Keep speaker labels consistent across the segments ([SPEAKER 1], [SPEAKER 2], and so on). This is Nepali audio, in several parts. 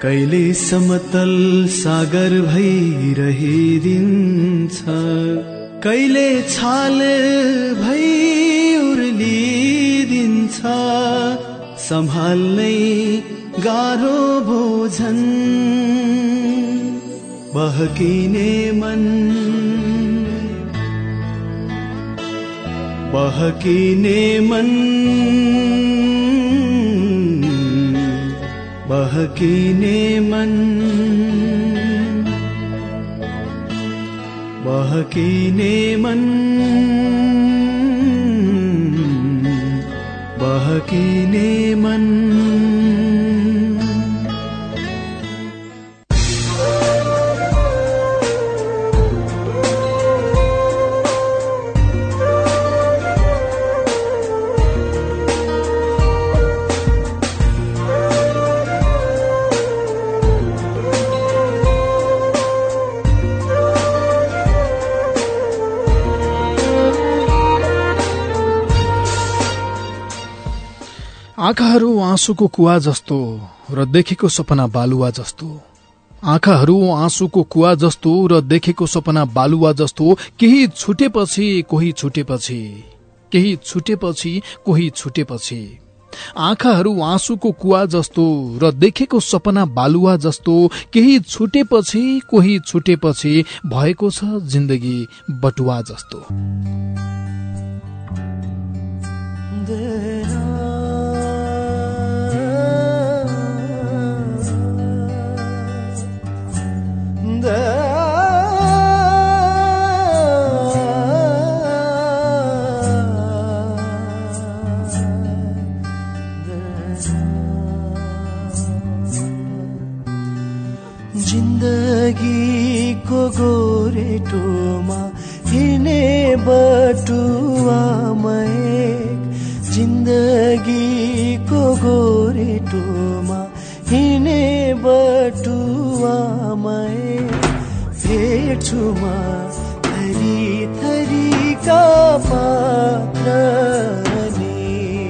[SPEAKER 1] कहिले समतल सागर भइरहिदिन्छ, कहिले छाल भई उर्लिदिन्छ, सम्हाल्नै गाह्रो भोजन। बहकिने मन, बहकिने मन, बहकिने मन, बहकिने मन, बहकिने मन।
[SPEAKER 2] आँखाहरू आँसुको कुवा जस्तो र देखेको सपना बालुवा जस्तो, आँखाहरू आँसुको कुवा जस्तो र देखेको सपना बालुवा जस्तो, केही छुटेपछि कोही छुटेपछि, केही छुटेपछि कोही छुटेपछि। आँखाहरू आँसुको कुवा जस्तो र देखेको सपना बालुवा जस्तो, केही छुटेपछि कोही छुटेपछि, भएको छ जिन्दगी बटुवा जस्तो।
[SPEAKER 3] जिन्दगीको गोरेटोमा हिँड्ने बटुवामा एक, जिन्दगीको गोरेटोमा हिँड्ने बटुवामा एक, भेट्छु म थरी थरीका पात्रले,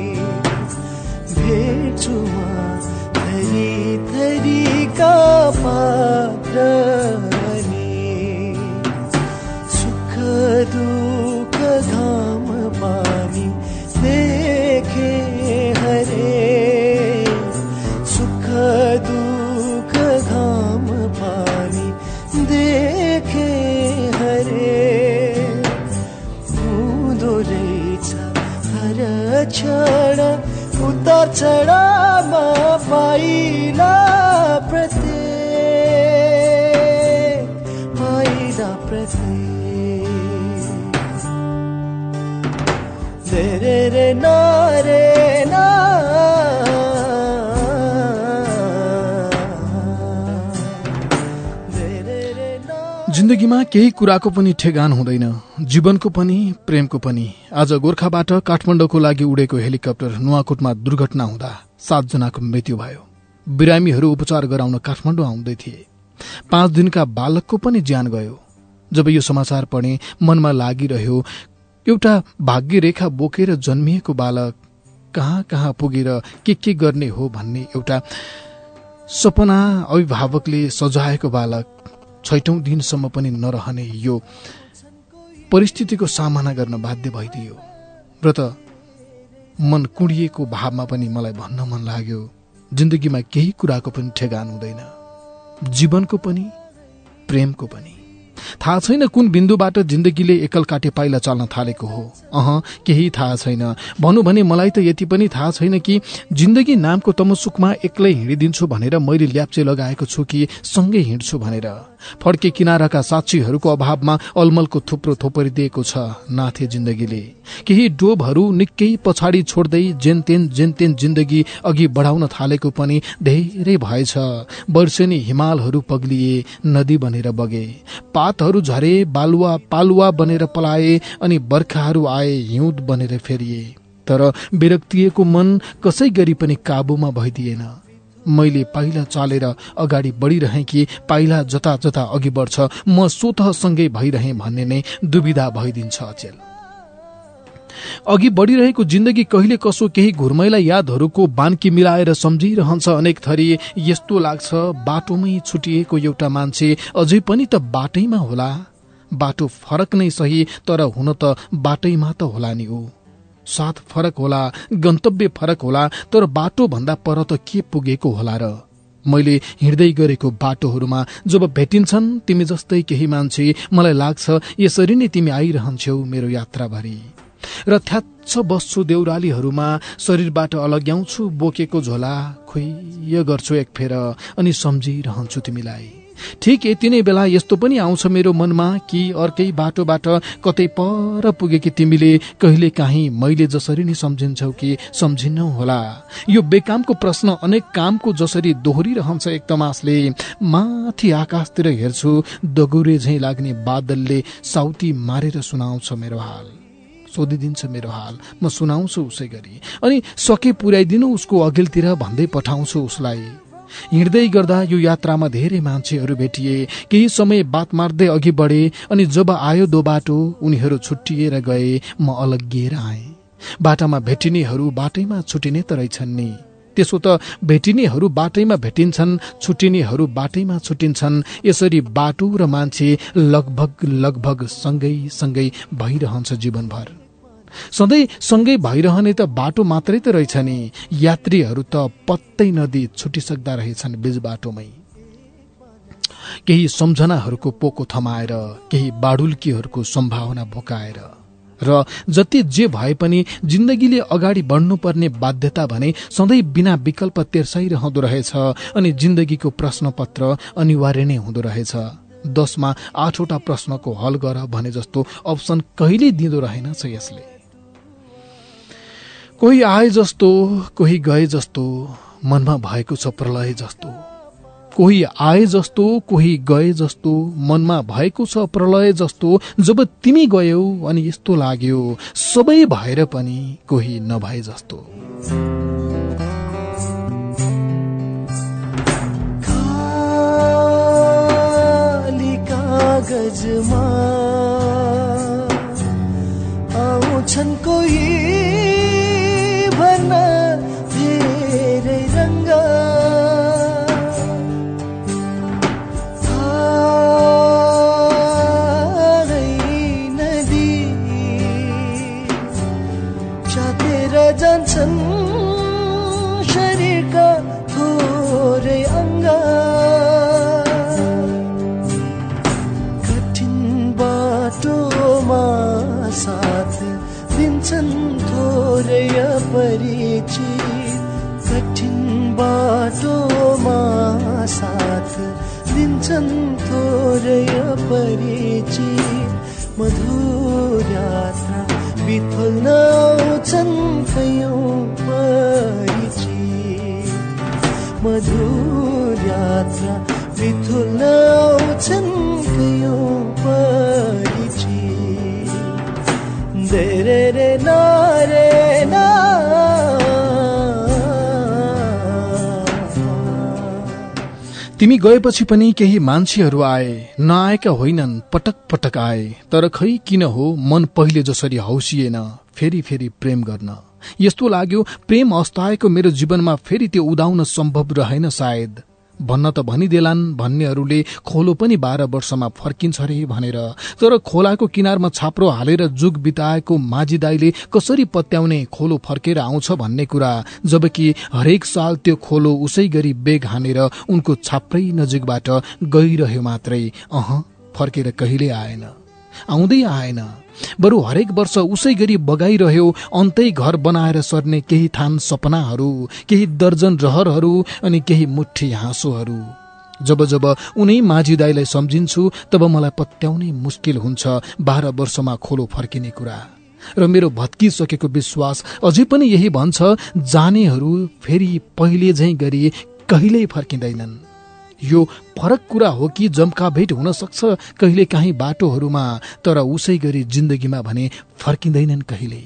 [SPEAKER 3] भेट्छु म थरी थरीका पात्रले, सुख दुःख घाम पानी देखे हरे, सुख दुःख घाम पानी देखे हरे, हुँदो रहेछ हर क्षण उतार चढावमा पाइला प्रत्येक, पाइला प्रत्येक, रे रे ना रे ना।
[SPEAKER 2] जिन्दगीमा केही कुराको पनि ठेगान हुँदैन, जीवनको पनि प्रेमको पनि। आज गोर्खाबाट काठमाडौँको लागि उडेको हेलिकप्टर नुवाकोटमा दुर्घटना हुँदा 7 जनाको मृत्यु भयो। बिरामीहरू उपचार गराउन काठमाडौँ आउँदै थिए। 5 दिनका बालकको पनि ज्यान गयो। जब यो समाचार पढे मनमा लागिरह्यो, एउटा भाग्य रेखा बोकेर जन्मिएको बालक कहाँ कहाँ पुगेर के गर्ने हो भन्ने एउटा सपना अभिभावकले सजाएको बालक 6औं दिनसम्म पनि नरहने यो परिस्थितिको सामना गर्न बाध्य भइदियो। र त मन कुडिएको भावमा पनि मलाई भन्न मन लाग्यो, जिन्दगीमा केही कुराको पनि ठेगान हुँदैन, जीवनको पनि प्रेमको पनि। थाहा छैन कुन बिन्दुबाट जिन्दगीले एकल काटे पाइला चाल्न थालेको हो। केही थाहा छैन। भनौँ भने मलाई त यति पनि थाहा छैन कि जिन्दगी नामको तमसुकमा एक्लै हिँडिदिन्छु भनेर मैले ल्याप्चे लगाएको छु कि सँगै हिँड्छु भनेर। फड्के किनाराका साक्षीहरूको अभावमा अलमलको थुप्रो थोपरिदिएको छ नाथे जिन्दगीले। केही डोबहरू निकै पछाडि छोड्दै जेनतेन जिन्दगी अघि बढाउन थालेको पनि धेरै भएछ। वर्षेनी हिमालहरू पग्लिए, नदी बनेर बगे, पातहरू झरे, बालुवा पालुवा बनेर पलाए, अनि बर्खाहरू आए, हिउँद बनेर फेरिए। तर विरक्तिएको मन कसै गरी पनि काबुमा भइदिएन। मैले पाइला चालेर अगाडि बढिरहेँ कि पाइला जता जता अघि बढ्छ म स्वतः सँगै भइरहेँ भन्ने नै दुविधा भइदिन्छ अचेल। अघि बढिरहेको जिन्दगी कहिले कसो केही घुर्मैला यादहरूको बान्की मिलाएर सम्झिरहन्छ अनेक थरी। यस्तो लाग्छ बाटोमै छुटिएको एउटा मान्छे अझै पनि त बाटैमा होला। बाटो फरक नै सही, तर हुन त बाटैमा त होला नि हो। साथ फरक होला, गन्तव्य फरक होला, तर बाटो भन्दा पर त के पुगेको होला र। मैले हिँड्दै गरेको बाटोहरूमा जब भेटिन्छन् तिमी जस्तै केही मान्छे, मलाई लाग्छ यसरी नै तिमी आइरहन्छौ मेरो यात्राभरि। र थ्याच्छ बस्छु देउरालीहरूमा, शरीरबाट अलग्याउँछु बोकेको झोला, खुइय गर्छु एक फेर अनि सम्झिरहन्छु तिमीलाई। ठिक यति नै बेला यस्तो पनि आउँछ मेरो मनमा कि अर्कै बाटोबाट कतै पर पुगेकी तिमीले कहिले काहीँ मैले जसरी नै सम्झिन्छौ कि सम्झिन्नौ होला। यो बेकामको प्रश्न अनेक कामको जसरी दोहोरिरहन्छ एक तमासले। माथि आकाशतिर हेर्छु, दगुरे झैं लाग्ने बादलले साउती मारेर सुनाउँछ मेरो हाल, सोधिदिन्छ मेरो हाल, म सुनाउँछु उसै गरी। अनि सके पुर्याइदिनु उसको अघिल्तिर भन्दै पठाउँछु उसलाई। हिँड्दै गर्दा यो यात्रामा धेरै मान्छेहरू भेटिए। केही समय बात मार्दै अघि बढे अनि जब आयो दो बाटो उनीहरू छुट्टिएर गए, म अलग्गिएर आएँ। बाटामा भेटिनेहरू बाटैमा छुटिने त रहेछन् नि। त्यसो त भेटिनेहरू बाटैमा भेटिन्छन्, छुटिनेहरू बाटैमा छुटिन्छन्। यसरी बाटो र मान्छे लगभग सँगै सँगै भइरहन्छ जीवनभर। सधैँ सँगै भइरहने त बाटो मात्रै त रहेछ नि। यात्रीहरू त पत्तै नदी छुटिसक्दा रहेछन् बीच बाटोमै। केही सम्झनाहरूको पोको थमाएर, केही बाडुल्कीहरूको सम्भावना भोकाएर। र जति जे भए पनि जिन्दगीले अगाडि बढ्नुपर्ने बाध्यता भने सधैँ बिना विकल्प तेर्साइरहँदो रहेछ। अनि जिन्दगीको प्रश्नपत्र अनिवार्य नै हुँदो रहेछ। 10 मा 8वटा प्रश्नको हल गर भने जस्तो अप्सन कहिल्यै दिँदो रहेनछ यसले। कोही आए जस्तो, कोही गए जस्तो, मनमा भएको छ प्रलय जस्तो। कोही आए जस्तो, कोही गए जस्तो, मनमा भएको छ प्रलय जस्तो। जब तिमी गयौ अनि यस्तो लाग्यो सबै भएर पनि कोही नभए जस्तो।
[SPEAKER 3] खाली कागजमा आउँछन् कोही भर्न धेरै रङ्ग। नदी चातेर जान्छन् शरीरका थोरै अङ्ग। कठिन बाटोमा साथ दिन्छन् थोरै अपरिचित। कठिन बाटोमा साथ दिन्छन् थोरै अपरिचित। मधुर यात्रा बिथोल्न आउँछन् कयौँ परिचित। मधुर यात्रा बिथोल्न आउँछन् कयौँ परिचित। रे रे ना रे ना।
[SPEAKER 2] तिमी गएपछि पनि केही मान्छेहरू आए, नआएका होइनन् पटक पटक आए। तर खै किन हो मन पहिले जसरी हौसिएन फेरि फेरि प्रेम गर्न। यस्तो लाग्यो प्रेम अस्ताएको मेरो जीवनमा फेरि त्यो उदाउन सम्भव रहेन सायद। भन्न त भनिदेलान् भन्नेहरूले खोलो पनि 12 वर्षमा फर्किन्छ रे भनेर। तर खोलाको किनारमा छाप्रो हालेर जुग बिताएको माझी दाइले कसरी पत्याउने खोलो फर्केर आउँछ भन्ने कुरा, जबकि हरेक साल त्यो खोलो उसै गरी बेग हानेर उनको छाप्रै नजिकबाट गइरह्यो मात्रै। फर्केर कहिले आएन, आउँदै आएन। बरु हरेक वर्ष उसै गरी बगाइरह्यो अन्तै घर बनाएर सर्ने केही थान सपनाहरू, केही दर्जन रहरहरू अनि केही मुठी हाँसोहरू। जब जब उनै माझी दाइलाई सम्झिन्छु तब मलाई पत्याउनै मुस्किल हुन्छ 12 वर्षमा खोलो फर्किने कुरा। र मेरो भत्किसकेको विश्वास अझै पनि यही भन्छ, जानेहरू फेरि पहिले झैं गरी कहिल्यै फर्किँदैनन्। यो फरक कुरा हो कि जम्का भेट हुन सक्छ कहिले काहीँ बाटोहरूमा, तर उसै गरी जिन्दगीमा भने फर्किँदैनन् कहिल्यै।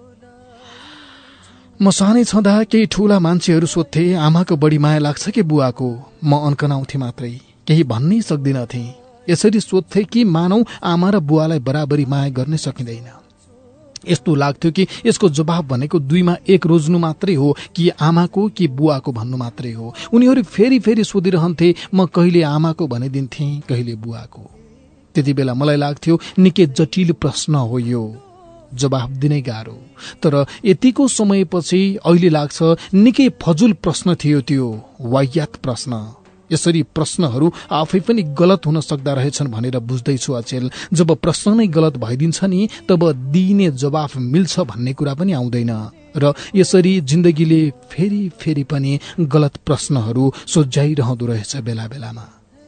[SPEAKER 2] म सानै छँदा केही ठूला मान्छेहरू सोध्थे आमाको बढी माया लाग्छ कि बुवाको। म अन्कनाउँथे मात्रै, केही भन्नै सक्दिनथे। यसरी सोध्थे कि मानौ आमा र बुवालाई बराबरी माया गर्न सकिँदैन। यस्तो लाग्थ्यो कि यसको जवाब भनेको 2 मा 1 रोज्नु मात्रै हो कि आमाको कि बुवाको भन्नु मात्रै हो। उनीहरू फेरि फेरि सोधिरहन्थे, म कहिले आमाको भनिदिन्थे कहिले बुवाको। त्यति बेला मलाई लाग्थ्यो निकै जटिल प्रश्न हो यो, जवाब दिनै गाह्रो। तर यतिको समयपछि अहिले लाग्छ निकै फजुल प्रश्न थियो त्यो, वाहियात प्रश्न। यसरी प्रश्नहरू आफै पनि गलत हुन सक्दा रहेछन् भनेर बुझ्दैछु अचेल। जब प्रश्न नै गलत भइदिन्छ नि तब दिइने जवाफ मिल्छ भन्ने कुरा पनि आउँदैन। र यसरी जिन्दगीले फेरि फेरि पनि गलत प्रश्नहरू सोझ्याइरहँदो रहेछ बेला बेलामा।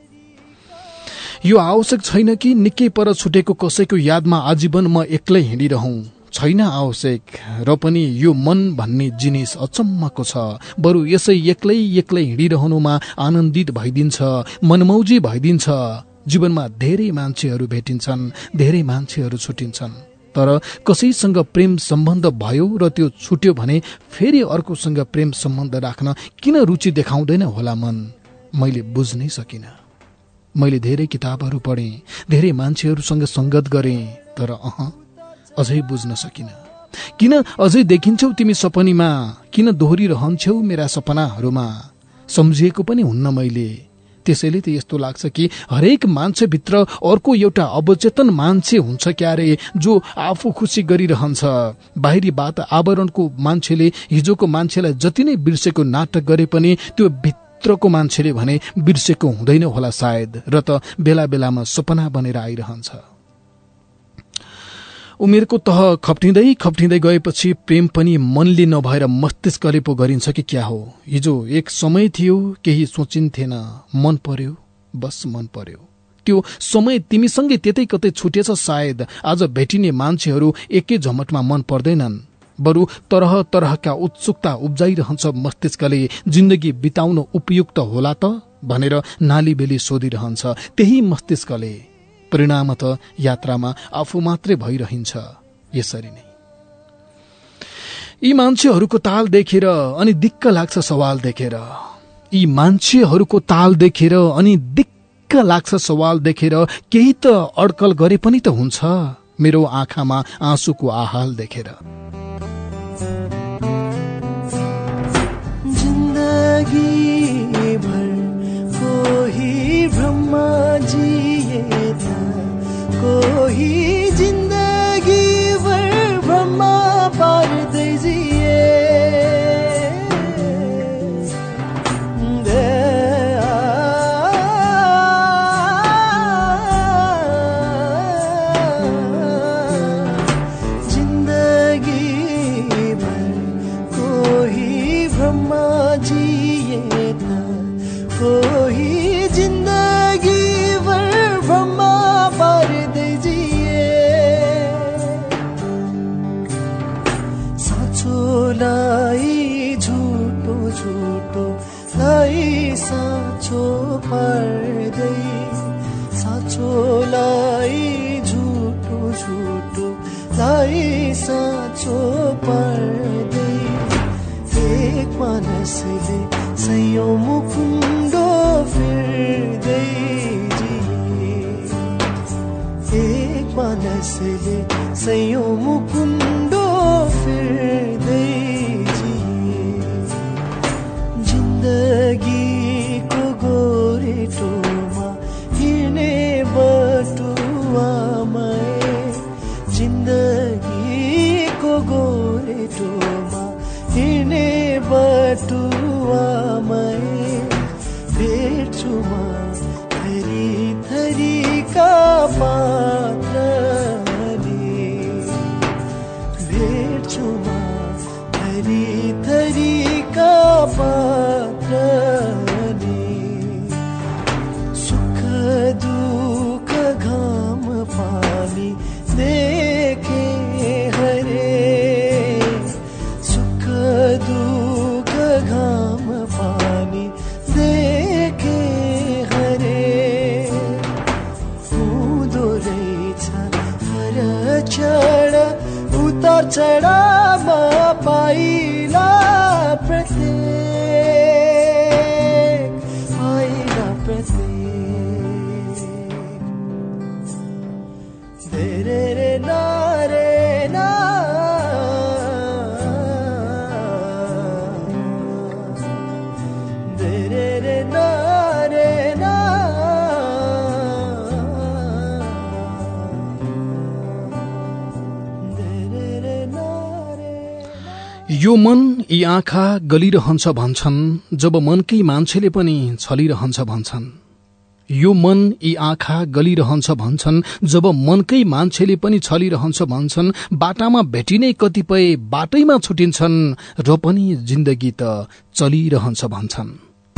[SPEAKER 2] यो आवश्यक छैन कि निकै पर छुटेको कसैको यादमा आजीवन म एक्लै हिँडिरहँ, छैन आवश्यक। र पनि यो मन भन्ने जिनिस अचम्मको छ, बरु यसै एक्लै एक्लै हिँडिरहनुमा आनन्दित भइदिन्छ, मनमौजी भइदिन्छ। जीवनमा धेरै मान्छेहरू भेटिन्छन्, धेरै मान्छेहरू छुटिन्छन्, तर कसैसँग प्रेम सम्बन्ध भयो र त्यो छुट्यो भने फेरि अर्कोसँग प्रेम सम्बन्ध राख्न किन रुचि देखाउँदैन होला मन? मैले बुझ्नै सकिनँ। मैले धेरै किताबहरू पढेँ, धेरै मान्छेहरूसँग संगत गरेँ, तर अझै बुझ्न सकिनँ। किन अझै देखिन्छौ तिमी सपनीमा, किन दोहोरिरहन्छौ मेरा सपनाहरूमा? सम्झिएको पनि हुन्न मैले। त्यसैले त यस्तो लाग्छ कि हरेक मान्छेभित्र अर्को एउटा अवचेतन मान्छे हुन्छ क्यारे, जो आफू खुसी गरिरहन्छ। बाहिरी बात आवरणको मान्छेले हिजोको मान्छेलाई जति नै बिर्सेको नाटक गरे पनि त्यो भित्रको मान्छेले भने बिर्सेको हुँदैन होला सायद, र त बेला बेलामा सपना बनेर आइरहन्छ। उमेरको तह खप्टिँदै खप्टिँदै गएपछि प्रेम पनि मनले नभएर मस्तिष्कले पो गरिन्छ कि क्या हो? हिजो एक समय थियो केही सोचिन्थेन, मन पर्यो, बस मन पर्यो। त्यो समय तिमीसँगै त्यतै कतै छुटेछ सायद। आज भेटिने मान्छेहरू एकै झमटमा मन पर्दैनन्, बरु तरह तरहका उत्सुकता उब्जाइरहन्छ मस्तिष्कले। जिन्दगी बिताउन उपयुक्त होला त भनेर नालीबेली सोधिरहन्छ त्यही मस्तिष्कले। परिणामत यात्रामा आफू मात्रै भइरहन्छ यसरी नै। यी मान्छेहरूको ताल देखेर अनि दिक्क लाग्छ सवाल देखेर, यी मान्छेहरूको ताल देखेर अनि दिक्क लाग्छ सवाल देखेर। केही त अड्कल गरे पनि त हुन्छ मेरो आँखामा आँसुको आहाल देखेर।
[SPEAKER 3] जिन्दगी भर कोही ब्रह्मा जिएता, कोही जिन्दगी भर ब्रह्मा पार्दै जिए। जिन्दगी भर कोही ब्रह्मा जिएता, कोही जिन्दगी भर ब्रह्मा पार्दै जिए। साँचोलाई झुटो झुटोलाई साँचो पार्दै, साँचोलाई झुटो झुटोलाई साँचो पार्दै। एक मानसले सयौं मुकुण्डो फिर्दै जिए, एक मानसले सयौं मुकुण्डो फिर्दै जिए। जिन्दगीको गोरेटोमा हिँड्ने बटुवामै, जिन्दगीको गोरेटोमा हिँड्ने बटुवामै भेट्छु म थरी थरीका पात्रले, भेट्छु म थरी थरीका पात्रले। सुख दुःख घाम पानी देखे हरे, सुख दुःख घाम पानी देखे हरे। हुँदो रहेछ हर क्षण उतार चढावमा पाइला प्रत्येक, पाइला प्रत्येक। धेरै रे ना रे ना
[SPEAKER 2] यो मन यी आँखा गलिरहन्छ भन्छन्, जब मनकै मान्छेले पनि छलिरहन्छ भन्छन्। यो मन यी आँखा गलिरहन्छ भन्छन्, जब मनकै मान्छेले पनि छलिरहन्छ भन्छन्। बाटामा भेटिने कतिपय बाटैमा छुटिन्छन्, र पनि जिन्दगी त चलिरहन्छ भन्छन्।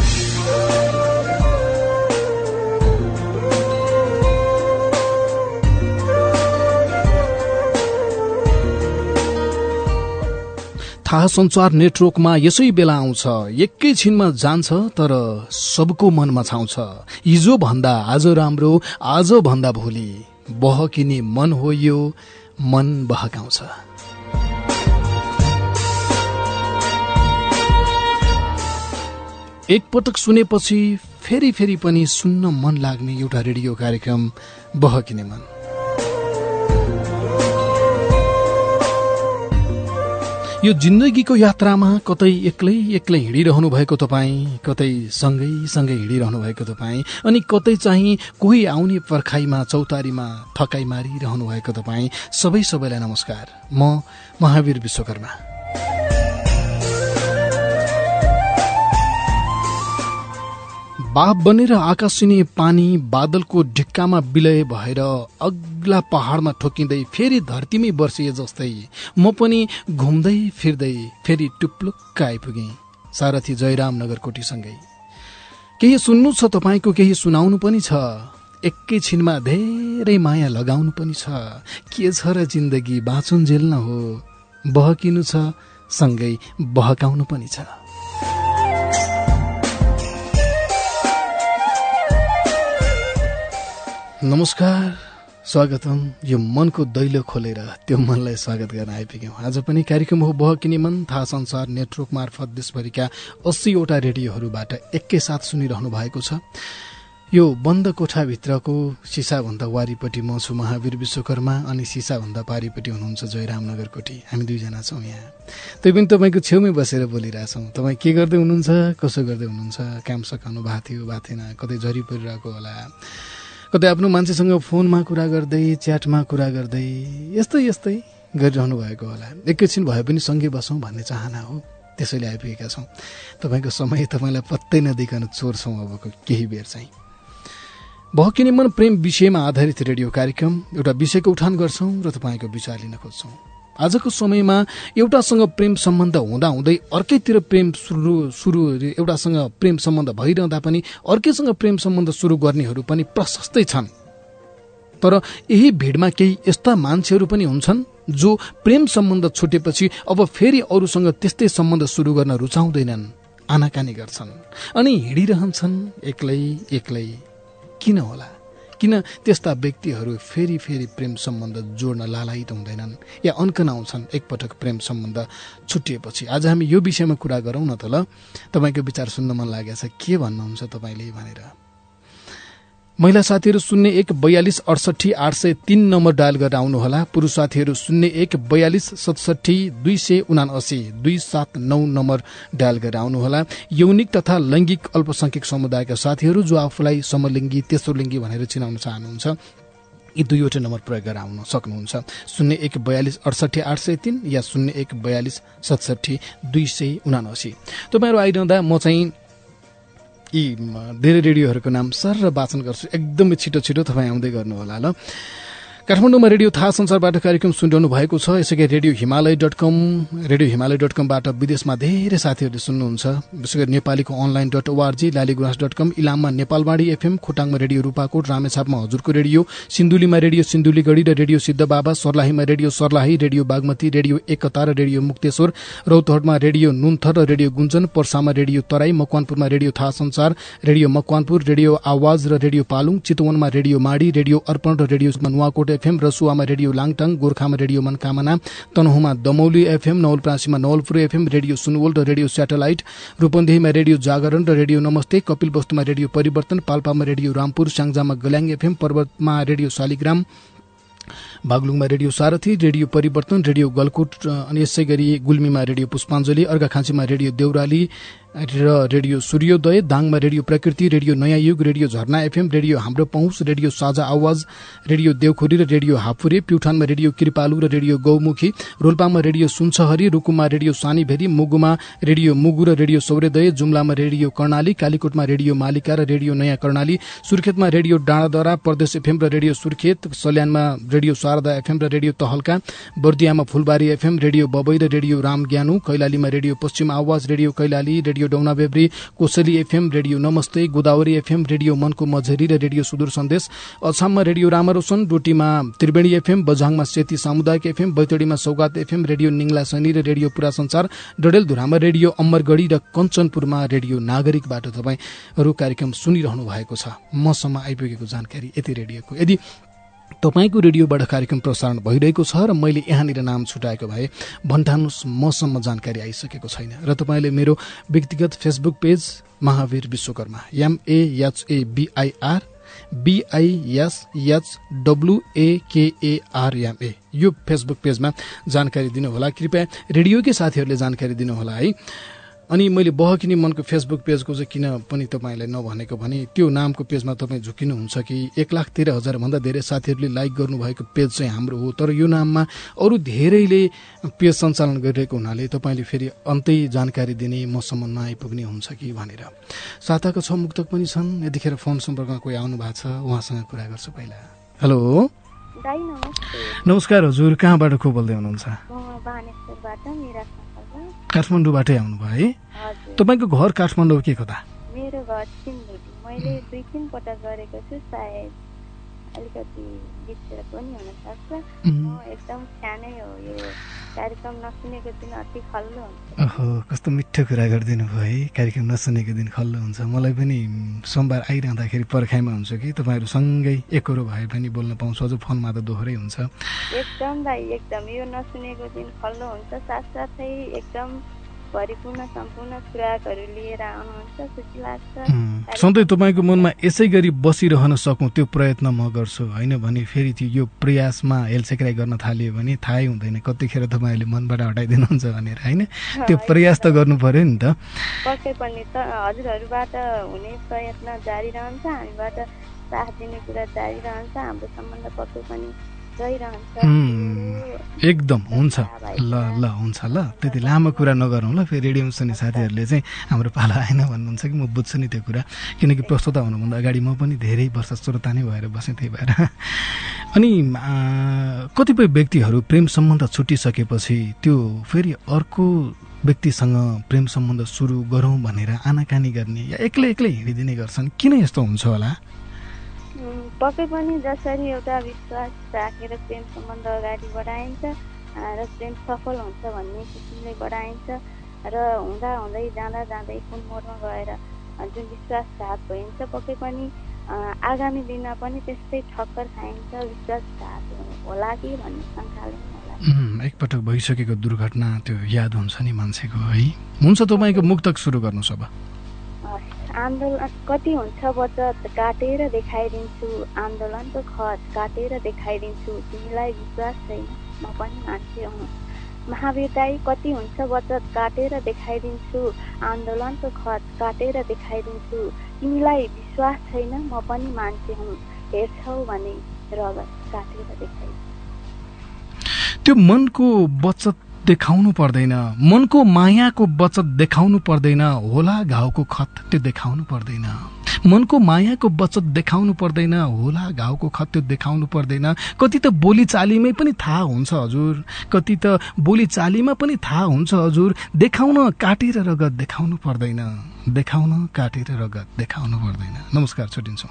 [SPEAKER 2] थाहा संचार नेटवर्कमा यसै बेला आउँछ, एकैछिनमा जान्छ, तर सबको मनमा छाउँछ। हिजो भन्दा आज राम्रो, आज भन्दा भोलि, बहकिने मन हो यो, मन बहकाउँछ। एकपटक सुनेपछि फेरि फेरि पनि सुन्न मन लाग्ने एउटा रेडियो कार्यक्रम बहकिने मन। यो जिन्दगीको यात्रामा कतै एक्लै एक्लै हिँडिरहनु भएको तपाईँ, कतै सँगै सँगै हिँडिरहनु भएको तपाईँ, अनि कतै चाहिँ कोही आउने पर्खाइमा चौतारीमा थकाइ मारिरहनु भएको तपाईँ, सबैलाई नमस्कार। म महावीर विश्वकर्मा। बाफ बनेर आकाशिने पानी बादलको ढिक्कामा विलय भएर अग्ला पहाडमा ठोकिँदै फेरि धरतीमै बर्सिए जस्तै म पनि घुम्दै फिर्दै फेरि टुप्लुक्क आइपुगेँ सारथी जयराम नगरकोटीसँगै। केही सुन्नु छ तपाईँको, केही सुनाउनु पनि छ, एकैछिनमा धेरै माया लगाउनु पनि छ। के छ र जिन्दगी, बाँचुन्जेल न हो, बहकिनु छ सँगै बहकाउनु पनि छ। नमस्कार, स्वागतम। यो मनको दैलो खोलेर त्यो मनलाई स्वागत गर्न आइपुग्यौँ। आज पनि कार्यक्रम हो बहकिने मन। थाहा संसार नेटवर्क मार्फत देशभरिका 80वटा रेडियोहरूबाट एकैसाथ सुनिरहनु भएको छ। यो बन्द कोठाभित्रको सिसाभन्दा वारिपट्टि म छु महावीर विश्वकर्मा, अनि सिसाभन्दा पारिपट्टि हुनुहुन्छ जयराम नगरकोटी। हामी दुईजना छौँ यहाँ। त्यही पनि तपाईँको छेउमै बसेर बोलिरहेछौँ। तपाईँ के गर्दै हुनुहुन्छ, कसो गर्दै हुनुहुन्छ, काम सकाउनु भएको थियो, भएको थिएन, कतै झरी परिरहेको होला, कतै आफ्नो मान्छेसँग फोनमा कुरा गर्दै, च्याटमा कुरा गर्दै, यस्तै गरिरहनु भएको होला। एकैछिन भए पनि सँगै बसौँ भन्ने चाहना हो, त्यसैले आइपुगेका छौँ। तपाईँको समय तपाईँलाई पत्तै नदिकन चोर्छौँ अबको केही बेर चाहिँ। बहकिने मन प्रेम विषयमा आधारित रेडियो कार्यक्रम। एउटा विषयको उठान गर्छौँ र तपाईँको विचार लिन खोज्छौँ। आजको समयमा एउटासँग प्रेम सम्बन्ध हुँदाहुँदै अर्कैतिर प्रेम सुरु एउटासँग प्रेम सम्बन्ध भइरहँदा पनि अर्कैसँग प्रेम सम्बन्ध सुरु गर्नेहरू पनि प्रशस्तै छन्। तर यही भिडमा केही यस्ता मान्छेहरू पनि हुन्छन् जो प्रेम सम्बन्ध छुटेपछि अब फेरि अरूसँग त्यस्तै सम्बन्ध सुरु गर्न रुचाउँदैनन्, आनाकानी गर्छन् अनि हिँडिरहन्छन् एक्लै। किन होला? किन त्यस्ता व्यक्तिहरू फेरि फेरि प्रेम सम्बन्ध जोड्न लालायित हुँदैनन् या अन्कनाउँछन् एकपटक प्रेम सम्बन्ध छुटिएपछि? आज हामी यो विषयमा कुरा गरौँ न त। ल, तपाईँको विचार सुन्न मन लागेको छ, के भन्नुहुन्छ तपाईँले भनेर। महिला साथीहरू 0142683803 नम्बर डायल गरेर आउनुहोला। पुरुष साथीहरू 0142279279 नम्बर डायल गरेर आउनुहोला। यौनिक तथा लैङ्गिक अल्पसंख्यक समुदायका साथीहरू जो आफूलाई समलिङ्गी, तेस्रो लिङ्गी भनेर चिनाउन चाहनुहुन्छ, यी दुईवटा नम्बर प्रयोग गरेर आउन सक्नुहुन्छ। 0142683803 या 0142670279। तपाईँहरू आइरहँदा म चाहिँ यी धेरै रेडियोहरूको नाम सर र वाचन गर्छु। एकदमै छिटो तपाईँ आउँदै गर्नु होला। ल, काठमाडौँमा रेडियो थाहा संसारबाट कार्यक्रम सुनिरहनु भएको छ। यसैगरी रेडियो हिमालय.com बाट विदेशमा धेरै साथीहरूले सुन्नुहुन्छ। विशेष गरी नेपालीको online.org, लालीगुराँस.com, इलाममा नेपालवाणी FM, खोटाङमा रेडियो रूपाकोट, रामेछापमा हजुरको रेडियो, सिन्धुलीमा रेडियो सिन्धुलीगढी र रेडियो सिद्धबाबा, सर्लाहीमा radio Sarlahi, radio Bagmati, radio Ekta र रेडियो मुक्तेश्वर, रौतहटमा रेडियो नुन्थर र रेडियो गुन्जन, पर्सामा रेडियो तराई, मकवानपुरमा radio Thaha Sansar, radio Makwanpur, radio Awaaz र रेडियो पालुङ, चितवनमा रेडियो माडी, रेडियो अर्पण र रेडियो नुवाकोट FM, रसुवामा रेडियो लाङटाङ, गोर्खामा रेडियो मनकामना, तनहुमा दमौली FM, नवलप्रासीमा नवलपुर FM, रेडियो सुनवल र रेडियो स्याटेलाइट, रूपन्देहीमा रेडियो जागरण र रेडियो नमस्ते, कपिलवस्तुमा रेडियो परिवर्तन, पाल्पामा रेडियो रामपुर, स्याङ्जामा गल्याङ FM, पर्वतमा रेडियो शालिग्राम, बागलुङमा radio Sarathi, radio Parivartan, radio Galkot अनि यसै गरी गुल्मीमा रेडियो पुष्पाञ्जली, अर्घाखाँचीमा रेडियो देउराली र रेडियो सूर्योदय, दाङमा रेडियो प्रकृति, रेडियो नयाँ युग, रेडियो झरना एफएम, रेडियो हाम्रो पहुँच, रेडियो साझा आवाज, रेडियो देवखुरी र रेडियो हापुरे, प्युठानमा रेडियो कृपालु र रेडियो गौमुखी, रोल्पामा रेडियो सुनसहरी, रुकुममा रेडियो सानीभेरी, मुगुमा रेडियो मुगु र रेडियो सौर्योदय, जुम्लामा रेडियो कर्णाली, कालीकोटमा रेडियो मालिका र रेडियो नयाँ कर्णाली, सुर्खेतमा रेडियो डाँडादरा प्रदेश एफएम र रेडियो सुर्खेत, सल्यानमा रेडियो शारदा एफएम र रेडियो तहल्का, बर्दियामा फुलबारी एफएम, रेडियो बबई र रेडियो राम ज्ञानु, कैलालीमा रेडियो पश्चिम आवाज, रेडियो कैलाली, रेडियो डौनाबेब्री, कोसेली एफएम, रेडियो नमस्ते, गोदावरी एफएम, रेडियो मनको मझेरी र रेडियो सुदूर सन्देश, अछाममा रेडियो रामरोशन, डोटीमा त्रिवेणी एफएम, बझाङमा सेती सामुदायिक एफएम, बैतडीमा सौगात एफएम, रेडियो निङ्ला सैनी र रेडियो पुरा संसार, डडेलधुरामा रेडियो अमरगढी र कञ्चनपुरमा रेडियो नागरिकबाट तपाईहरू कार्यक्रम सुनिरहनु भएको छ। मसम्म आइपुगेको जानकारी यति रेडियोको। यदि तपाईको रेडियोबाट कार्यक्रम प्रसारण भइरहेको छ र मैले यहाँनिर नाम छुटाएको भए भन्टानुस् मसम्म जानकारी आइसकेको छैन र तपाईँले मेरो व्यक्तिगत Facebook page Mahavir Vishwakarma MAHAVIR BISHWAKARMA यो फेसबुक पेजमा जानकारी दिनुहोला। कृपया रेडियोकै साथीहरूले जानकारी दिनुहोला है। अनि मैले बहकिनी मनको फेसबुक पेजको चाहिँ किन पनि तपाईँलाई नभनेको भने त्यो नामको पेजमा तपाईँ झुकिनुहुन्छ कि 1,13,000 भन्दा धेरै साथीहरूले लाइक गर्नुभएको पेज चाहिँ हाम्रो हो, तर यो नाममा अरू धेरैले पेज सञ्चालन गरिरहेको हुनाले तपाईँले फेरि अन्तै जानकारी दिने मसम्म नआइपुग्ने हुन्छ कि भनेर। साताको 6 मुक्तक पनि छन्। यतिखेर फोन सम्पर्कमा कोही आउनु भएको छ, उहाँसँग कुरा गर्छु पहिला। हेलो नमस्कार हजुर, कहाँबाट को बोल्दै हुनुहुन्छ? काठमाडौँबाटै आउनुभयो है? तपाईँको घर काठमाडौँ के कता?
[SPEAKER 4] मेरो घर सिन्धुली। मैले 2-3 पटक गरेको छु, सायद अलिकति बिचरा पनि हुन सक्छ। म एकदम सानै हो, यो कार्यक्रम नसुनेको दिन अति खल्लो हुन्छ।
[SPEAKER 2] ओहो, कस्तो मिठो कुरा गरिदिनु भयो है। कार्यक्रम नसुनेको दिन खल्लो हुन्छ। मलाई पनि सोमबार आइरहँदाखेरि पर्खाइमा हुन्छ कि तपाईँहरू सँगै एकरो भए पनि बोल्न पाउँछु। अझ फोनमा त दोहोरै हुन्छ।
[SPEAKER 4] एकदम भाइ, एकदम यो नसुनेको दिन खल्लो हुन्छ। साथसाथै एकदम परिपूर्ण सम्पूर्ण खुराकहरू लिएर आउनुहुन्छ, खुसी लाग्छ।
[SPEAKER 2] सधैँ तपाईँको मनमा यसै गरी बसिरहन सकौँ त्यो प्रयत्न म गर्छु, होइन भने फेरि यो प्रयासमा हेलसेक्राइ गर्न थाल्यो भने थाहै हुँदैन कतिखेर तपाईँहरूले मनबाट हटाइदिनुहुन्छ भनेर, होइन? त्यो प्रयास त गर्नु पर्यो नि त।
[SPEAKER 4] पक्कै पनि त हजुरहरूबाट हुने प्रयत्न जारी रहन्छ, हामीबाट साथ दिने कुरा जारी रहन्छ, हाम्रो सम्बन्ध पक्कै पनि
[SPEAKER 2] एकदम हुन्छ। ल ल हुन्छ ल, त्यति लामो कुरा नगरौँ ल। फेरि रेडियो सुन्ने साथीहरूले चाहिँ हाम्रो पाला आएन भन्नुहुन्छ कि म बुझ्छु नि त्यो कुरा, किनकि प्रस्तुता हुनुभन्दा अगाडि म पनि धेरै वर्ष श्रोता नै भएर बसेँ, त्यही भएर। अनि कतिपय व्यक्तिहरू प्रेम सम्बन्ध छुटिसकेपछि त्यो फेरि अर्को व्यक्तिसँग प्रेम सम्बन्ध सुरु गरौँ भनेर आनाकानी गर्ने या एक्लै एक्लै हिँडिदिने गर्छन्। किन यस्तो हुन्छ होला?
[SPEAKER 4] पक्कै पनि जसरी एउटा विश्वास राखेर प्रेम सम्बन्ध अगाडि बढाइन्छ र प्रेम सफल हुन्छ भन्ने किसिमले बढाइन्छ र हुँदा हुँदै जाँदा जाँदै कुन मोडमा गएर जुन विश्वासघात भइन्छ, पक्कै पनि आगामी दिनमा पनि त्यस्तै ठक्कर खाइन्छ, विश्वासघात होला कि भन्ने शङ्काले होला।
[SPEAKER 2] एकपटक भइसकेको दुर्घटना त्यो याद हुन्छ नि मान्छेको, है? हुन्छ, तपाईँको मुक्तक सुरु गर्नुहोस् अब।
[SPEAKER 4] आन्दोलन कति हुन्छ बचत काटेर देखाइदिन्छु, आन्दोलनको खत काटेर देखाइदिन्छु, तिमीलाई विश्वास छैन म पनि मान्छे हुँ। महावीर दाई कति हुन्छ बचत काटेर देखाइदिन्छु, आन्दोलनको खत काटेर देखाइदिन्छु, तिमीलाई विश्वास छैन म पनि मान्छे हुँ, हेर्छौ भने रगत काटेर देखाइदिन्छु।
[SPEAKER 2] त्यो मनको बचत देखाउनु पर्दैन, मनको मायाको बचत देखाउनु पर्दैन, होला घाउको खत त्यो देखाउनु पर्दैन। मनको मायाको बचत देखाउनु पर्दैन, होला घाउको खत त्यो देखाउनु पर्दैन। कति त बोलीचालीमै पनि थाहा हुन्छ हजुर, कति त बोलीचालीमा पनि थाहा हुन्छ हजुर। देखाउन काटेर रगत देखाउनु पर्दैन, देखाउन काटेर रगत देखाउनु पर्दैन। नमस्कार, छुटिन्छौँ।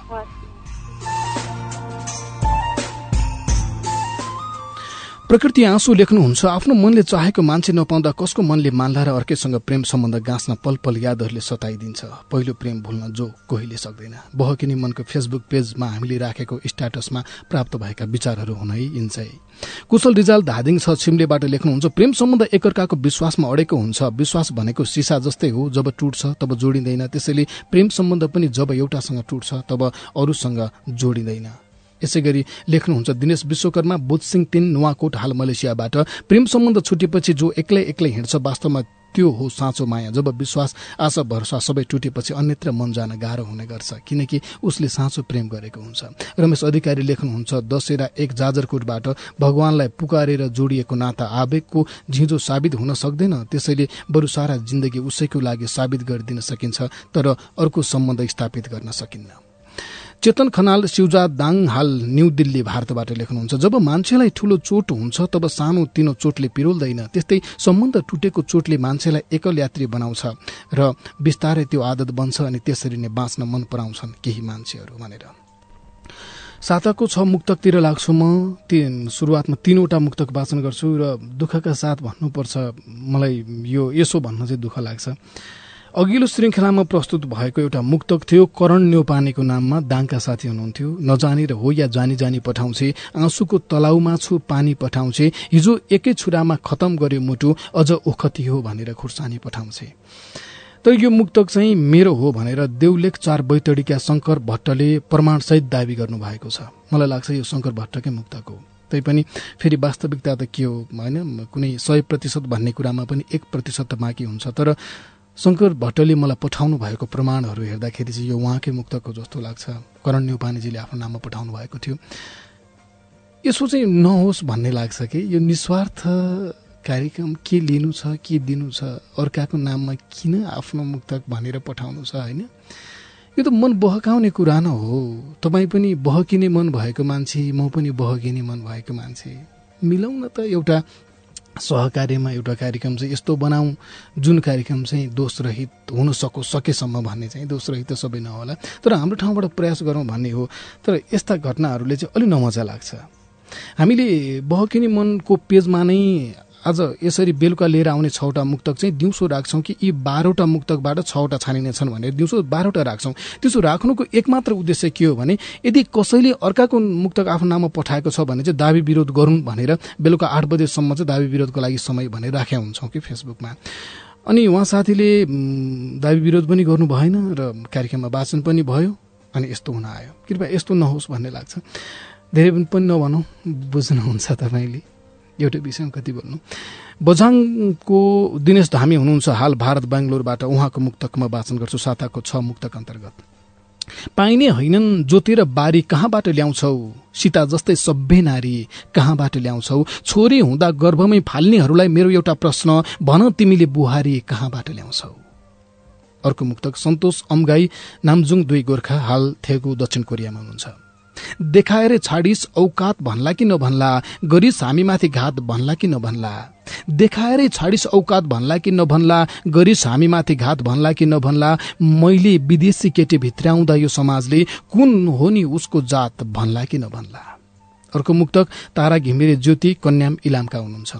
[SPEAKER 2] प्रकृति आँसु लेख्नुहुन्छ, आफ्नो मनले चाहेको मान्छे नपाउँदा कसको मनले मान्ला र अर्कैसँग प्रेम सम्बन्ध गाँच्न पल पल यादहरूले सताइदिन्छ। पहिलो प्रेम भुल्न जो कोहीले सक्दैन। बहकिनी मनको फेसबुक पेजमा हामीले राखेको स्ट्याटसमा प्राप्त भएका विचारहरू हुन है इन्चै। कुशल रिजाल धादिङ 6 छिम्लेबाट लेख्नुहुन्छ, प्रेम सम्बन्ध एकअर्काको विश्वासमा अडेको हुन्छ। विश्वास भनेको सिसा जस्तै हो, जब टुट्छ तब जोडिँदैन। त्यसैले प्रेम सम्बन्ध पनि जब एउटासँग टुट्छ तब अरूसँग जोडिँदैन। यसैगरी लेख्नुहुन्छ दिनेश विश्वकर्मा बोधसिंह 3 नुवाकोट हाल मलेसियाबाट प्रेम सम्बन्ध छुटेपछि जो एक्लै हिँड्छ वास्तवमा त्यो हो साँचो माया। जब विश्वास आशा भरोसा सबै टुटेपछि अन्यत्र मन जान गाह्रो हुने गर्छ किनकि उसले साँचो प्रेम गरेको हुन्छ। रमेश अधिकारी लेख्नुहुन्छ दशहरा 1 जाजरकोटबाट भगवानलाई पुकारेर जोडिएको नाता आवेगको झिँजो साबित हुन सक्दैन, त्यसैले बरु सारा जिन्दगी उसैको लागि साबित गरिदिन सकिन्छ तर अर्को सम्बन्ध स्थापित गर्न सकिन्न। चेतन खनाल सिउजा दाङ हाल न्यू दिल्ली भारतबाट लेख्नुहुन्छ जब मान्छेलाई ठूलो चोट हुन्छ तब सानो तिनो चोटले पिरोल्दैन, त्यस्तै सम्बन्ध टुटेको चोटले मान्छेलाई एकल यात्री बनाउँछ र बिस्तारै त्यो आदत बन्छ अनि त्यसरी नै बाँच्न मन पराउँछन् केही मान्छेहरू भनेर। साताको 6 मुक्तकतिर लाग्छु म। सुरुवातमा 3वटा मुक्तक वाचन गर्छु र दुःखका साथ भन्नुपर्छ मलाई यो यसो भन्न चाहिँ दुःख लाग्छ। अघिल्लो श्रृङ्खलामा प्रस्तुत भएको एउटा मुक्तक थियो करण न्यौपानेको नाममा। दाङका साथी हुनुहुन्थ्यो। नजानेर हो या जानी जानी पठाउँछे, आँसुको तलाउमा छु पानी पठाउँछे, हिजो एकै छुरामा खतम गर्यो मुटु अझ ओखती हो भनेर खुर्सानी पठाउँछे। तर यो मुक्तक चाहिँ मेरो हो भनेर देउलेख 4 बैतडीका शंकर भट्टले प्रमाणसहित दावी गर्नु भएको छ। मलाई लाग्छ यो शंकर भट्टकै मुक्तक हो। तैपनि फेरि वास्तविकता त के हो हैन, कुनै 100% भन्ने कुरामा पनि 1% त बाँकी हुन्छ। तर शंकर भट्टले मलाई पठाउनु भएको प्रमाणहरू हेर्दाखेरि चाहिँ यो उहाँकै मुक्तक हो जस्तो लाग्छ। करण न्यौपानेजीले आफ्नो नाममा पठाउनु भएको थियो। यसो चाहिँ नहोस् भन्ने लाग्छ कि यो निस्वार्थ कार्यक्रम के लिनु छ के दिनु छ, अर्काको नाममा किन आफ्नो मुक्तक भनेर पठाउनु छ हैन। यो त मन बहकाउने कुरा न हो। तपाईँ पनि बहकिने मन भएको मान्छे, म पनि बहकिने मन भएको मान्छे, मिलाउन त एउटा सहकार्यमा एउटा कार्यक्रम चाहिँ यस्तो बनाऊ जुन कार्यक्रम चाहिँ दोषरहित हुन सकेसम्म भन्ने चाहिँ दोषरहित त सबै नहोला तर हाम्रो ठाउँबाट प्रयास गरौँ भन्ने हो। तर यस्ता घटनाहरूले चाहिँ अलि नमजा लाग्छ। हामीले बहकिने मनको पेजमा नै आज यसरी बेलुका लिएर आउने 6वटा मुक्तक चाहिँ दिउँसो राख्छौं कि यी 12वटा मुक्तकबाट 6वटा छानिनेछन् भनेर दिउँसो 12वटा राख्छौं। त्यसो राख्नुको एकमात्र उद्देश्य के हो भने यदि कसैले अर्काको मुक्तक आफ्नो नाममा पठाएको छ भने चाहिँ दाबी विरोध गरौँ भनेर बेलुका 8 बजेसम्म चाहिँ दाबी विरोधको लागि समय भनेर राखेका हुन्छौं कि फेसबुकमा। अनि उहाँ साथीले दाबी विरोध पनि गर्नु भएन र कार्यक्रममा वाचन पनि भयो अनि यस्तो हुन आयो। कृपया यस्तो नहोस् भन्ने लाग्छ। धेरै पनि नभनौं, बुझ्नुहुन्छ तपाईले एउटा विषयमा कति बोल्नु। बझाङको दिनेश धामी हुनुहुन्छ हाल भारत बेंगलोरबाट। उहाँको मुक्तकमा वाचन गर्छु साताको 6 मुक्तक अन्तर्गत। पाइने हैनन् जोतेर बारी कहाँबाट ल्याउँछौ, सीता जस्तै सभ्य नारी कहाँबाट ल्याउँछौ, छोरी हुँदा गर्भमै फाल्नेहरूलाई मेरो एउटा प्रश्न भन तिमीले बुहारी कहाँबाट ल्याउँछौ। अर्को मुक्तक सन्तोष अम्गाई नामजुङ 2 गोर्खा हाल थेगु दक्षिण कोरियामा हुनुहुन्छ। देखाएर छाडिस औकात भन्ला कि नभन्ला, गरिस हामीमाथि घात भन्ला कि नभन्ला, देखाएरै छाडिस औकात भन्ला कि नभन्ला, गरिस हामीमाथि घात भन्ला कि नभन्ला, मैले विदेशी केटी भित्राउँदा यो समाजले कुन हो नि उसको जात भन्ला कि नभन्ला। अर्को मुक्तक तारा घिमिरे ज्योति कन्याम इलामका हुनुहुन्छ।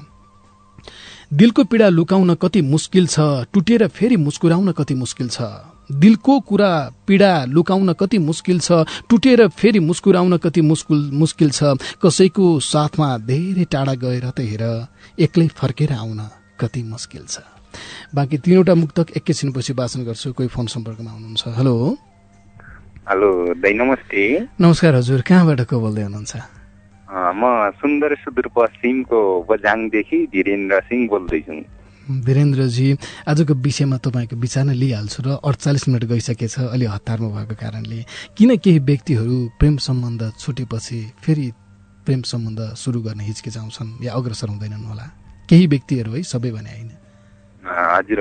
[SPEAKER 2] दिलको पीडा लुकाउन कति मुस्किल छ, टुटेर फेरि मुस्कुराउन कति मुस्किल छ, दिलको कुरा पीडा लुकाउन कति मुस्किल छ, टुटेर फेरि मुस्कुराउन कति मुस्किल छ, कसैको साथमा धेरै टाढा गएर त हेर एक्लै फर्केर आउन कति मुस्किल छ। बाँकी 3वटा मुक्तक एकैछिनपछि वाचन गर्छु। कोही फोन सम्पर्कमा हुनुहुन्छ। हेलो
[SPEAKER 5] हेलो दाइ नमस्ते।
[SPEAKER 2] नमस्कार हजुर, कहाँबाट को बोल्दै हुनुहुन्छ?
[SPEAKER 5] म सुन्दर सुदूरपश्चिमको बझाङदेखि धीरेन्द्र सिंह बोल्दैछु।
[SPEAKER 2] वीरेन्द्रजी, आजको विषयमा तपाईँको विचार नै लिइहाल्छु र 48 मिनट गइसकेछ अलि हतारमा भएको कारणले। किन केही व्यक्तिहरू प्रेम सम्बन्ध छुटेपछि फेरि प्रेम सम्बन्ध सुरु गर्न हिचकिचाउँछन् या अग्रसर हुँदैनन् होला? केही व्यक्तिहरू है, सबै भने होइन।
[SPEAKER 5] हजुर,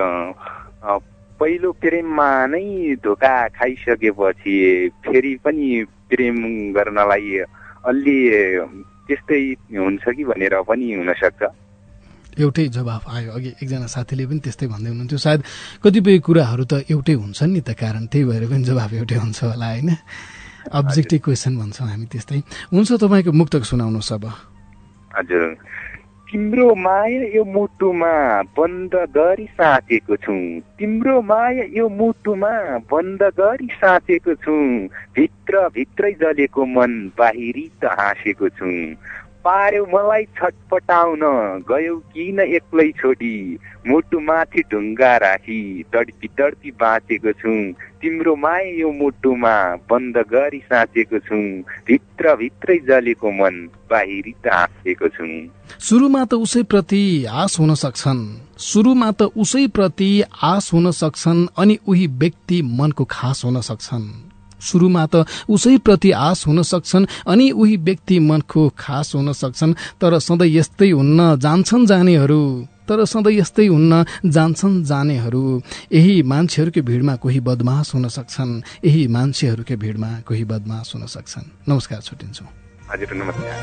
[SPEAKER 5] पहिलो प्रेममा नै धोका खाइसकेपछि फेरि पनि प्रेम गर्नलाई अलि त्यस्तै हुन्छ कि भनेर पनि हुन सक्छ।
[SPEAKER 2] एउटै जवाफ आयो। अघि एकजना साथीले पनि त्यस्तै भन्दै हुनुहुन्थ्यो, सायद कतिपय कुराहरू त एउटै हुन्छन् नि त कारण, त्यही भएर पनि जवाफ एउटै हुन्छ होला होइन। अब्जेक्टिभ क्वेसन भन्छौँ हामी त्यस्तै। हुन्छ, तपाईँको मुक्तक सुनाउनुहोस् अब।
[SPEAKER 5] हजुर, तिम्रो माया यो मुटुमा बन्द गरी साँचेको छु, तिम्रो माया यो मुटुमा बन्द गरी साँचेको छु, भित्र भित्रै जलेको मन बाहिरी त हाँसेको छु, पार्यौ मलाई छटपटाउन गयौ किन एक्लै छोडी मुटु माथि ढुङ्गा राखी तडपी तडपी बाँचेको छु तिम्रो माया यो मुटुमा बन्द गरी साँचेको छु भित्र भित्रै जलेको मन बाहिरी त हाँसेको छु।
[SPEAKER 2] सुरुमा त उसैप्रति आश हुन सक्छन् अनि उही व्यक्ति मनको खास हुन सक्छन्। सुरुमा त उसैप्रति आश हुन सक्छन् अनि उही व्यक्ति मनको खास हुन सक्छन्। तर सधैँ यस्तै हुन्न जान्छन् यही मान्छेहरूकै भिडमा कोही बदमाश हुन सक्छन्। नमस्कार, छुट्टिन्छु।
[SPEAKER 5] हजुर नमस्कार।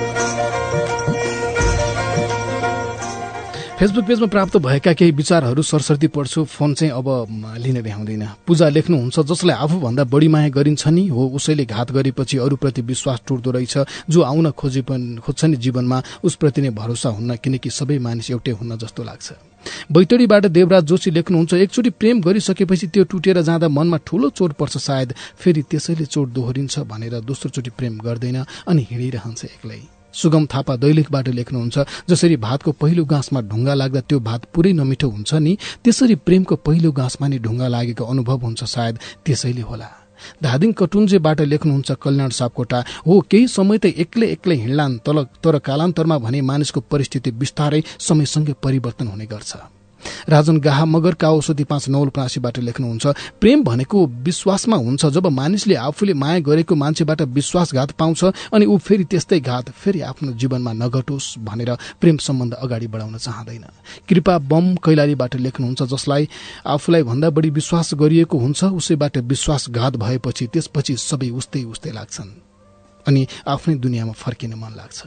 [SPEAKER 2] फेसबुक पेजमा प्राप्त भएका केही विचारहरू सरसर्ती पढ्छु। फोन चाहिँ अब लिन भ्याउँदैन। पूजा लेख्नुहुन्छ, जसलाई आफूभन्दा बढी माया गरिन्छ नि हो उसैले घात गरेपछि अरूप्रति विश्वास टुट्दो रहेछ। जो आउन खोज्छ नि जीवनमा उसप्रति नै भरोसा हुन्न, किनकि सबै मानिस एउटै हुन्न जस्तो लाग्छ। बैतडीबाट देवराज जोशी लेख्नुहुन्छ, एकचोटि प्रेम गरिसकेपछि त्यो टुटेर जाँदा मनमा ठूलो चोट पर्छ। सायद फेरि त्यसैले चोट दोहोरिन्छ भनेर दोस्रोचोटि प्रेम गर्दैन अनि हिँडिरहन्छ एक्लै। सुगम थापा दैलेखबाट लेख्नुहुन्छ, जसरी भातको पहिलो गाँसमा ढुङ्गा लाग्दा त्यो भात पुरै नमिठो हुन्छ नि, त्यसरी प्रेमको पहिलो गाँसमा नि ढुङ्गा लागेको अनुभव हुन्छ। सायद त्यसैले होला। धादिङ कटुन्जेबाट लेख्नुहुन्छ कल्याण सापकोटा, हो केही समय त एक्लै हिँड्लान्, तर कालान्तरमा भने मानिसको परिस्थिति बिस्तारै समयसँगै परिवर्तन हुने गर्छ। राजन गाहा मगरका औषधि 5 नवलप्रासीबाट लेख्नुहुन्छ, प्रेम भनेको विश्वासमा हुन्छ। जब मानिसले आफूले माया गरेको मान्छेबाट विश्वासघात पाउँछ अनि ऊ फेरि त्यस्तै घात फेरि आफ्नो जीवनमा नघटोस् भनेर प्रेम सम्बन्ध अगाडि बढाउन चाहँदैन। कृपा बम कैलालीबाट लेख्नुहुन्छ, जसलाई आफूलाई भन्दा बढी विश्वास गरिएको हुन्छ उसैबाट विश्वासघात भएपछि त्यसपछि सबै उस्तै लाग्छन् अनि आफ्नै दुनियाँमा फर्किन मन लाग्छ।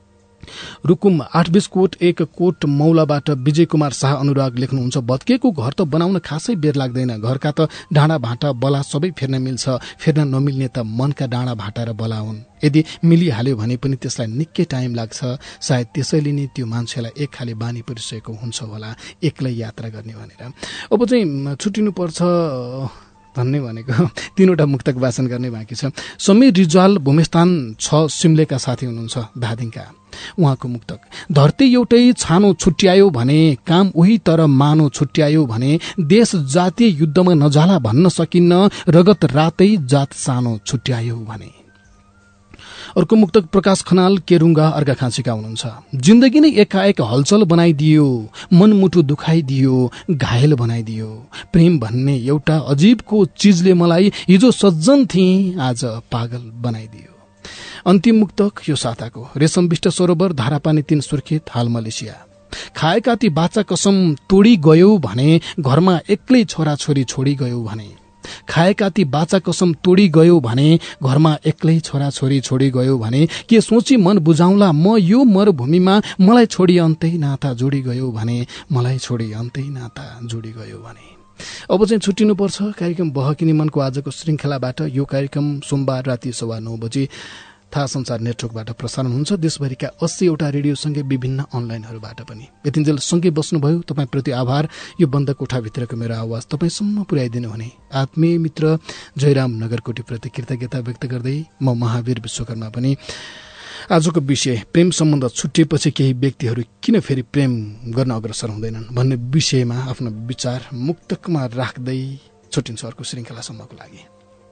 [SPEAKER 2] रुकुम 820 कोट 1 कोट मौलाबाट विजय कुमार शाह अनुराग लेख्नुहुन्छ, भत्किएको घर त बनाउन खासै बेर लाग्दैन। घरका त डाँडा भाटा बला सबै फेर्न मिल्छ, फेर्न नमिल्ने त मनका डाँडा भाटा र बला हुन्। यदि मिलिहाल्यो भने पनि त्यसलाई निकै टाइम लाग्छ। सायद त्यसैले नै त्यो मान्छेलाई एक खाले बानी परिसकेको हुन्छ होला एक्लै यात्रा गर्ने भनेर। अब चाहिँ छुट्टिनु पर्छ भन्ने भनेको 3वटा मुक्तक वाचन गर्ने बाँकी छ। समीर रिजाल भूमिस्थान 6 सिमलेका साथी हुनुहुन्छ धादिङका। उहाँको मुक्तक, धरती एउटै छानो छुट्यायो भने काम उही तर मानो छुट्यायो भने देश जातीय युद्धमा नजाला भन्न सकिन्न, रगत रातै जात सानो छुट्यायो भने। अर्को मुक्तक प्रकाश खनाल केरुङ्गा अर्घाखाँचीका हुनुहुन्छ, जिन्दगी नै एकाएक हलचल बनाइदियो, मनमुटु दुखाइदियो, घायल बनाइदियो। प्रेम भन्ने एउटा अजीबको चीजले मलाई हिजो सज्जन थिए आज पागल बनाइदियो। अन्तिम मुक्तक यो साताको, रेशम विष्ट सरोवर धारापानी 3 सुर्खेत हाल मलेसिया। खाएका ती बाचा कसम तोडी गयो भने घरमा एक्लै छोराछोरी छोडी गयो भने। खाएका ती बाचा कसम तोडी गयो भने घरमा एक्लै छोराछोरी छोडी गयो भने के सोची मन बुझाउला म यो मरुभूमिमा मलाई छोडी अन्तै नाता जोडी गयो भने, मलाई छोडी अन्तै नाता जोडी गयो भने। अब चाहिँ छुट्टिनु पर्छ। कार्यक्रम बहकिनी मनको आजको श्रृंखलाबाट यो कार्यक्रम सोमबार राति 9:15 बजे थाहा संसार नेटवर्कबाट प्रसारण हुन्छ। देशभरिका 80वटा रेडियोसँगै विभिन्न अनलाइनहरूबाट पनि। यतिन्जेल सँगै बस्नुभयो, तपाईँप्रति आभार। यो बन्द कोठाभित्रको मेरो आवाज तपाईँसम्म पुर्याइदिनु हुने आत्मीय मित्र जयराम नगरकोटीप्रति कृतज्ञता व्यक्त गर्दै म महावीर विश्वकर्मा पनि आजको विषय प्रेम सम्बन्ध छुट्टिएपछि केही व्यक्तिहरू किन फेरि प्रेम गर्न अग्रसर हुँदैनन् भन्ने विषयमा आफ्नो विचार मुक्तकमा राख्दै छुट्टिन्छ अर्को श्रृङ्खलासम्मको लागि।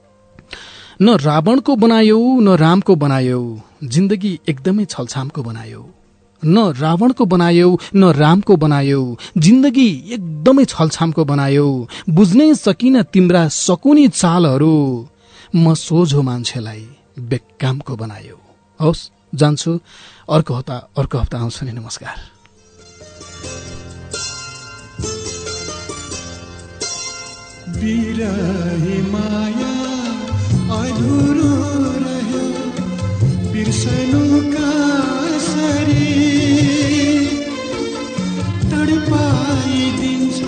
[SPEAKER 2] न रावणको बनायो न रामको बनायो, जिन्दगी एकदमै छलछामको बनायो। न रावणको बनायो न रामको बनायो, जिन्दगी एकदमै छलछामको बनायो। बुझ्नै सकिन तिम्रा सकुनी चालहरू, म सोझो मान्छेलाई बेकामको बनायो। हौस्, जान्छु। अर्को हप्ता आउँछ नि। नमस्कार।
[SPEAKER 1] बिरही माया अधुरो रह्यो बिर्सनुका सरी, तडपाइदिन्छ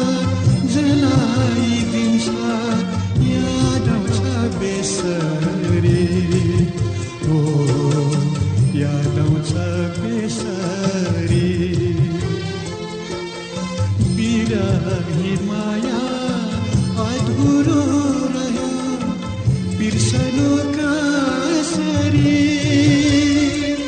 [SPEAKER 1] जलाइदिन्छ याद आउँछ बेसरी, ओ याद आउँछ बेसरी। बिरही माया अधुरो रह्यो बिर्सनुका सरी,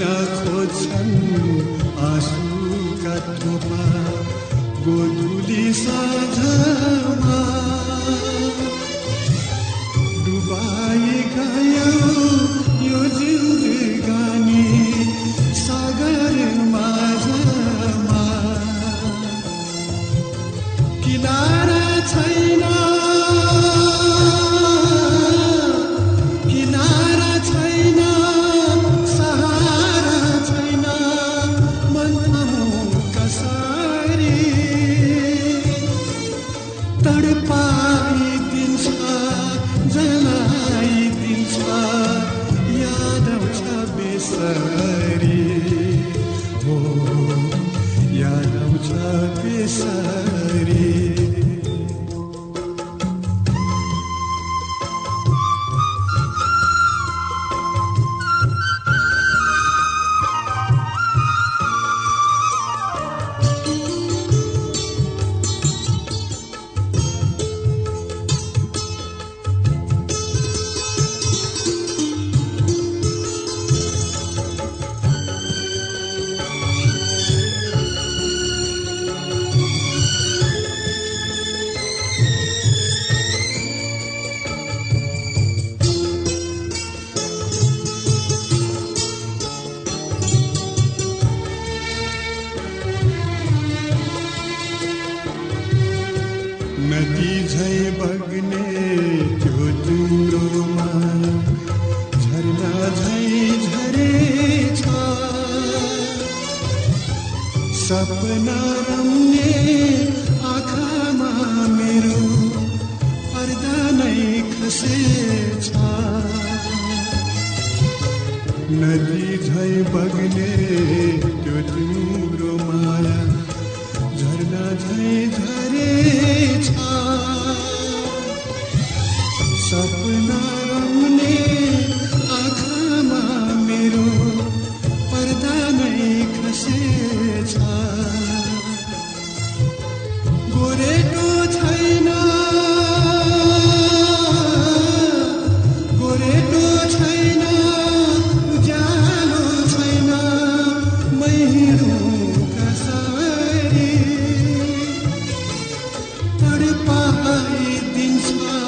[SPEAKER 1] खोज्छन् आँसुका थोपा गोधुली साँझमा डुबाई गयो यो जिन्दगानी सागर माझमा किनारा छैन नदी झै बग्ने त्यो तिम्रोमा झरना झै झरेछ सपना रम्ने आँखामा मेरो पर्दा नै खसेछ नदी झै बग्ने त्यो तिम्रो माया झरना झै झरेछ सपना रम्ने आँखामा मेरो पर्दा नै खसेछ गोरेटो छैन गोरेटो छैन उज्यालो छैन महिरो कसरी तडपाइदिन्छ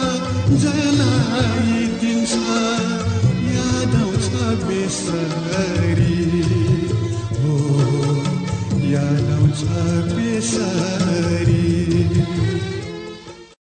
[SPEAKER 1] जलाइदिन्छ याद आउँछ बेसरी हो याद आउँछ बेसरी